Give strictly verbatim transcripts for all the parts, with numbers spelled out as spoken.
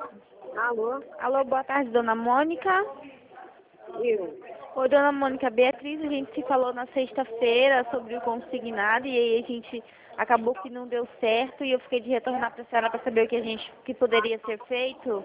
Alô? Alô, boa tarde, dona Mônica. Eu. Oi, dona Mônica Beatriz, a gente se falou na sexta-feira sobre o consignado e aí a gente acabou que não deu certo e eu fiquei de retornar para a senhora para saber o que a gente que poderia ser feito.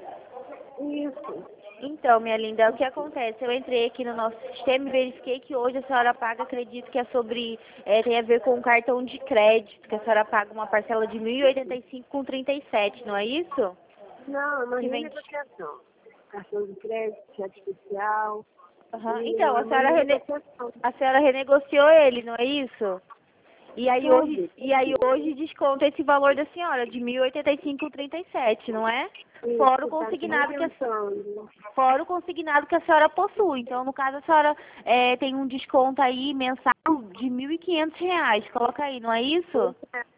Isso. Então, minha linda, o que acontece? Eu entrei aqui no nosso sistema e verifiquei que hoje a senhora paga, acredito que é sobre, é, tem a ver com o cartão de crédito, que a senhora paga uma parcela de mil e oitenta e cinco com trinta e sete, não é isso? Não, é uma Que vem... renegociação. Cartão de crédito, cheque especial. Uhum. E Então, é a uma senhora, rene... renegociação. a senhora renegociou ele, não é isso? E aí hoje, Tudo. e aí hoje desconta esse valor da senhora, de mil e oitenta e cinco com trinta e sete, não é? Fora o Isso, tá te consignado que a reventando. fora o consignado que a senhora possui. Então, no caso, a senhora é, tem um desconto aí mensal de mil e quinhentos reais. Coloca aí, não é isso?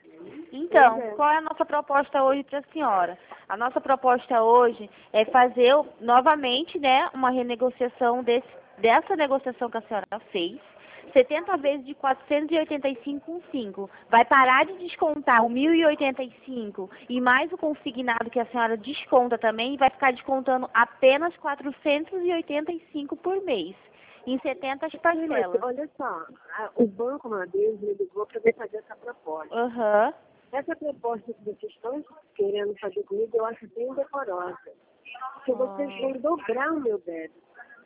Pois Então, é. qual é a nossa proposta hoje para a senhora? A nossa proposta hoje é fazer o- novamente, né, uma renegociação desse, dessa negociação que a senhora fez. setenta vezes de quatrocentos e oitenta e cinco vírgula cinco. Vai parar de descontar o mil e oitenta e cinco e mais o consignado que a senhora desconta também e vai ficar descontando apenas quatrocentos e oitenta e cinco por mês, em setenta Gente, parcelas. olha só. a- O banco uma vez me ligou para fazer essa proposta. Aham. Essa proposta que vocês estão querendo fazer comigo, eu acho bem decorosa. Porque vocês Ah, vão dobrar o meu débito.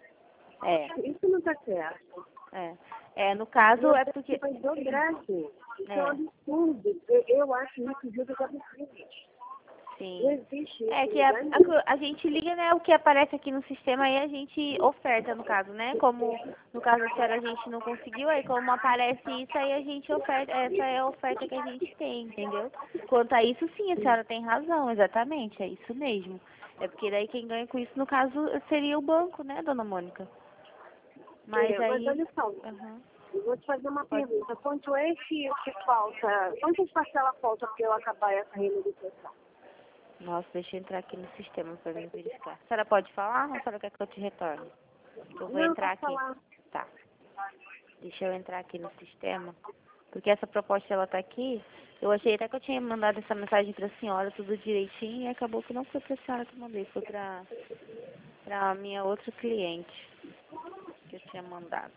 é, Isso não está certo. é. É, no caso Meu é débito porque. vai dobrar, gente. Isso é um É, absurdo. Eu, eu acho isso juros absurdos. Não sim. existe É isso em que a, lugar nenhum. a, a gente liga, né, o que aparece aqui no sistema aí a gente oferta, no caso, né? Como no caso da senhora a gente não conseguiu, aí como aparece isso aí a gente oferta, essa é a oferta que a gente tem, entendeu? Quanto a isso sim, a senhora tem razão, exatamente, é isso mesmo. É porque daí quem ganha com isso, no caso, seria o banco, né, dona Mônica? Mas É, mas aí. olha só, Aham. eu vou te fazer uma Pode. pergunta. Quanto é que, que falta? Quantas parcelas faltam para eu acabar essa renegociação? Nossa, deixa eu entrar aqui no sistema para mim verificar. A senhora pode falar ou a senhora quer que eu te retorne? Eu vou Não, entrar posso aqui. falar. Tá. Deixa eu entrar aqui no sistema. Porque essa proposta ela tá aqui. Eu achei até que eu tinha mandado essa mensagem pra senhora, tudo direitinho, e acabou que não foi pra senhora que eu mandei, foi pra, pra minha outra cliente que eu tinha mandado.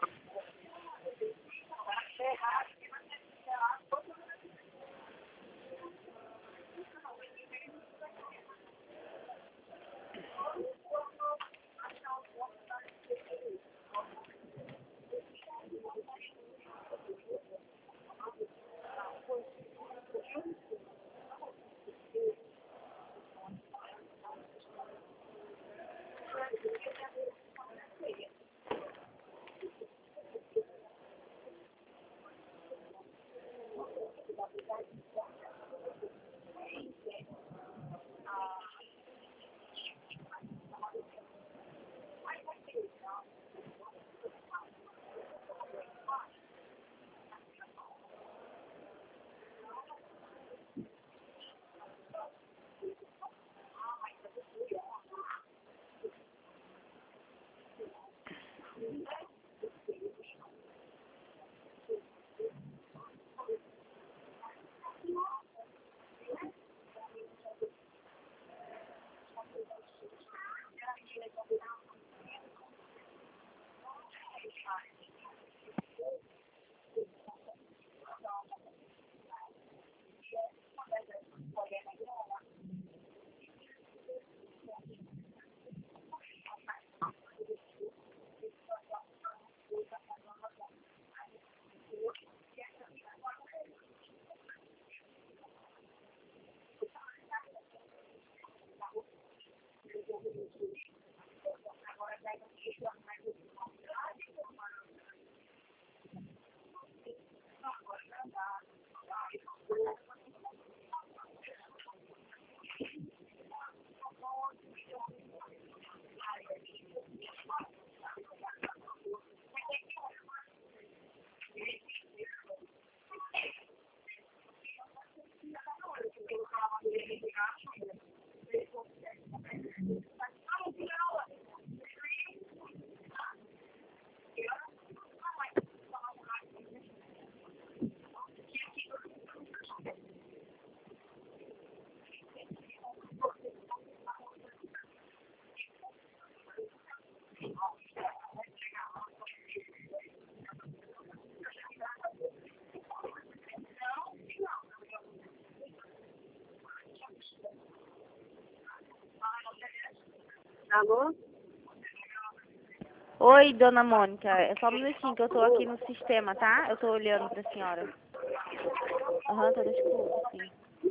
Alô? Oi, dona Mônica, é só um minutinho que eu tô aqui no sistema, tá? Eu tô olhando pra senhora. Aham, tá no escuro, sim.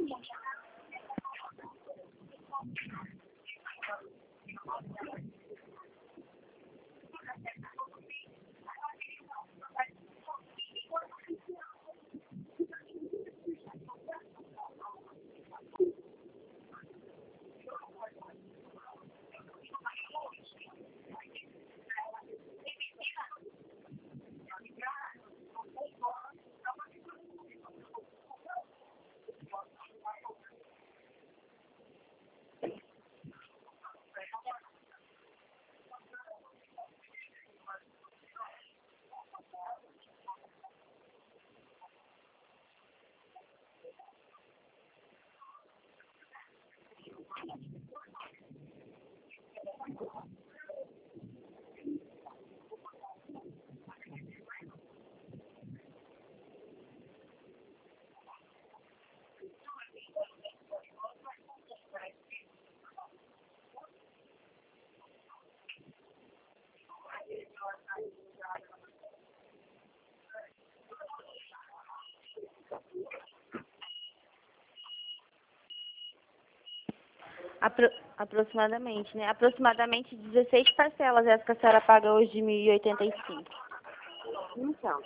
Apro aproximadamente, né? Aproximadamente dezesseis parcelas essa que a senhora paga hoje de mil e oitenta e cinco. Então,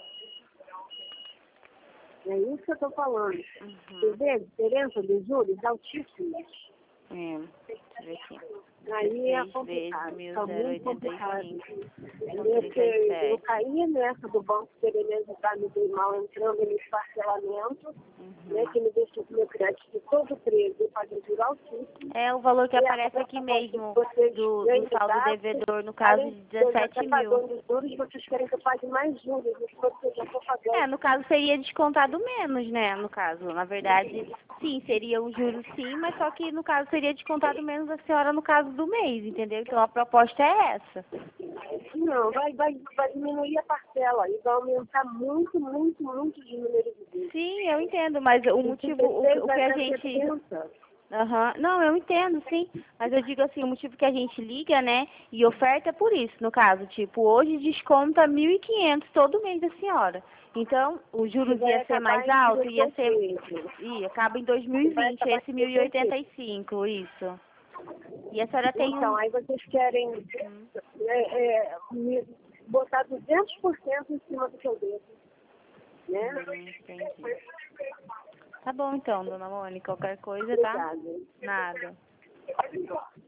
é isso que eu estou falando. Uhum. Você vê a diferença dos juros altíssimos? É, deixa eu ver aqui. Aí é dezesseis complicado, vezes está muito mil e oitenta e complicado. cinco. Porque eu caí nessa do banco querer me ajudar, me dei mal entrando nesse parcelamento, Uhum. né, que me deixou com meu crédito todo preso, eu paguei juro altíssimo. É o valor que E aparece a aqui proposta mesmo, que vocês do, me do saldo ajudaram, devedor, no caso além de de eu já dezessete estar mil. pagando os juros, vocês querem que eu pague mais juros, isso que eu já estou pagando. É, no caso seria descontado menos, né, no caso. Na verdade, sim, seria um juro sim, mas só que no caso seria descontado menos a senhora no caso do mês, entendeu? Então a proposta é essa. Não, vai, vai, vai diminuir a parcela e vai aumentar muito, muito, muito os números de juros. Sim, eu entendo, mas o motivo, o, que- o que a gente... Aham. Não, eu entendo, sim. Mas eu digo assim, o motivo que a gente liga, né, e oferta é por isso, no caso. Tipo, hoje desconta mil e quinhentos todo mês da senhora. Então, os juros ia ser mais alto, ia ser... Ia, acaba em dois mil e vinte, esse mil e oitenta e cinco, isso. E a senhora tem Então, um... aí vocês querem Hum. é, é, me botar duzentos por cento em cima do que eu devo, né? Hum, entendi. Tá bom então, dona Mônica, qualquer coisa, tá? Obrigada. Nada.